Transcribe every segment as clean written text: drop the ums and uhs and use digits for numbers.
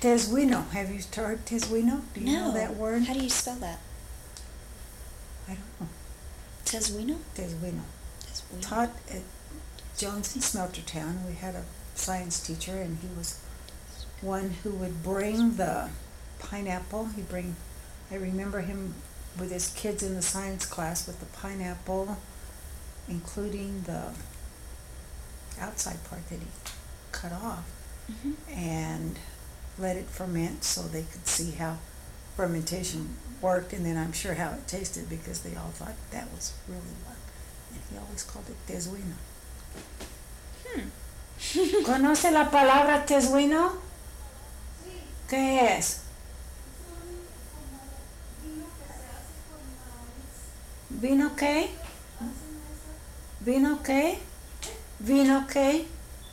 Tezuino. Have you heard Tezuino? Do you know that word? How do you spell that? I don't know. Tezuino? Tezuino. Taught at Jones in Smeltertown. We had a science teacher, and he was one who would bring the pineapple. I remember him with his kids in the science class with the pineapple, including the outside part that he cut off, and let it ferment so they could see how fermentation worked, and then I'm sure how it tasted, because they all thought that was really what. And he always called it tezuino. ¿Conoce la palabra tezuino? ¿Qué es? ¿Vino qué? ¿Vino qué? ¿Vino qué?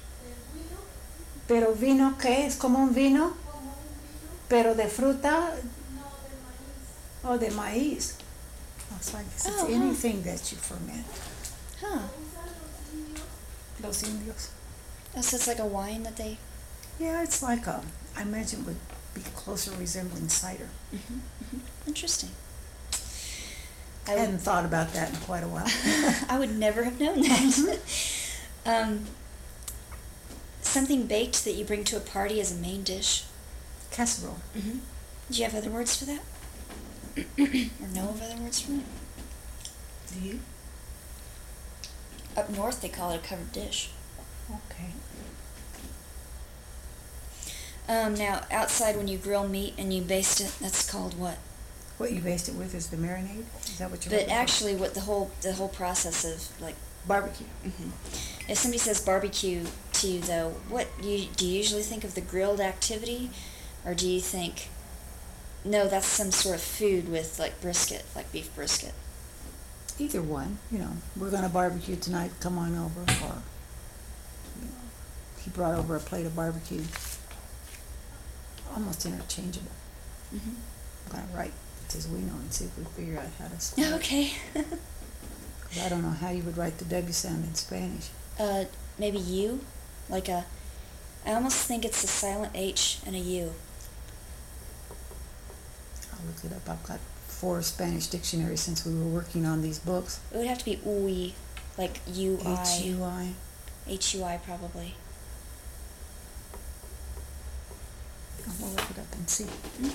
¿Pero vino qué? ¿Es como un vino? ¿Pero de fruta? Oh, de maíz. So I guess it's anything that you ferment. Huh. Los indios. Oh, so it's like a wine that they... Yeah, it's like I imagine it would be closer resembling cider. Interesting. I hadn't thought about that in quite a while. I would never have known that. Something baked that you bring to a party as a main dish. Casserole. Do you have other words for that? Or know of other words for it? Do you? Up north they call it a covered dish. Okay. Now, outside when you grill meat and you baste it, that's called what? What you baste it with is the marinade? Is that what you're But actually, what the whole process of, like... Barbecue. If somebody says barbecue to you, though, do you usually think of the grilled activity? Or do you think, no, that's some sort of food with, like, brisket, like beef brisket? Either one. We're going to barbecue tonight, come on over. Or, he brought over a plate of barbecue. Almost interchangeable. I'm going to write Tezuino and see if we figure out how to spell it. Okay. I don't know how you would write the W sound in Spanish. Maybe U? Like I almost think it's a silent H and a U. I'll look it up. I've got 4 Spanish dictionaries since we were working on these books. It would have to be UI, like UI. H-U-I. H-U-I, probably. We'll look it up and see.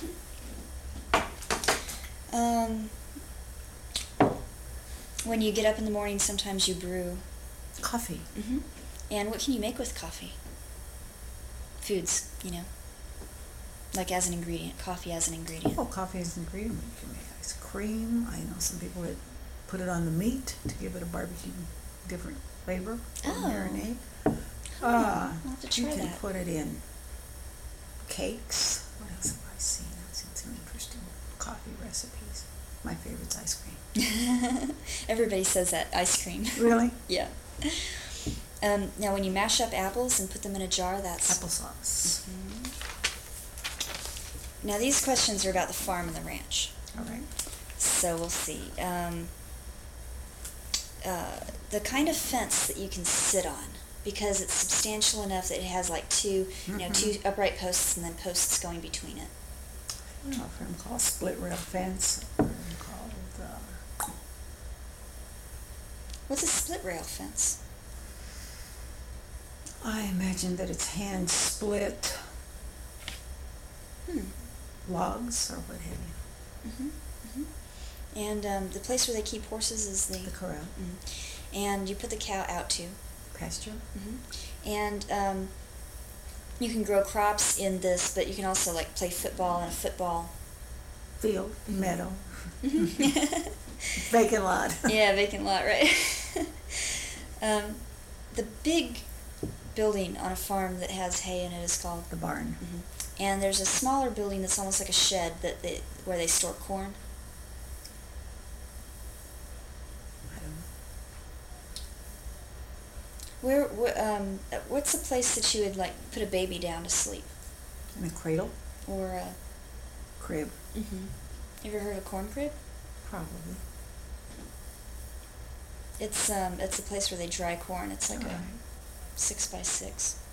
When you get up in the morning, sometimes you brew coffee. And what can you make with coffee? Foods, like as an ingredient, coffee as an ingredient. Oh, coffee as an ingredient. You can make ice cream. I know some people that put it on the meat to give it a barbecue, different flavor. Marinade. I'll have to try you can that. put it in cakes. What else have I seen? I've seen some interesting coffee recipes. My favorite's ice cream. Everybody says that, ice cream. Really? Yeah. Now, when you mash up apples and put them in a jar, that's... Applesauce. Now, these questions are about the farm and the ranch. All right. So we'll see. The kind of fence that you can sit on, because it's substantial enough that it has like two upright posts and then posts going between it. I don't know if I'm called split rail fence or I'm called... What's a split rail fence? I imagine that it's hand split logs or what have you. And the place where they keep horses is the corral. And you put the cow out to pasture. And you can grow crops in this, but you can also like play football in a football field, meadow, vacant lot. Yeah, vacant lot, right? The big building on a farm that has hay in it is called the barn. And there's a smaller building that's almost like a shed where they store corn. I don't know. What's the place that you would like put a baby down to sleep? In a cradle or a crib. You ever heard of a corn crib? Probably. It's a place where they dry corn. It's like a 6x6.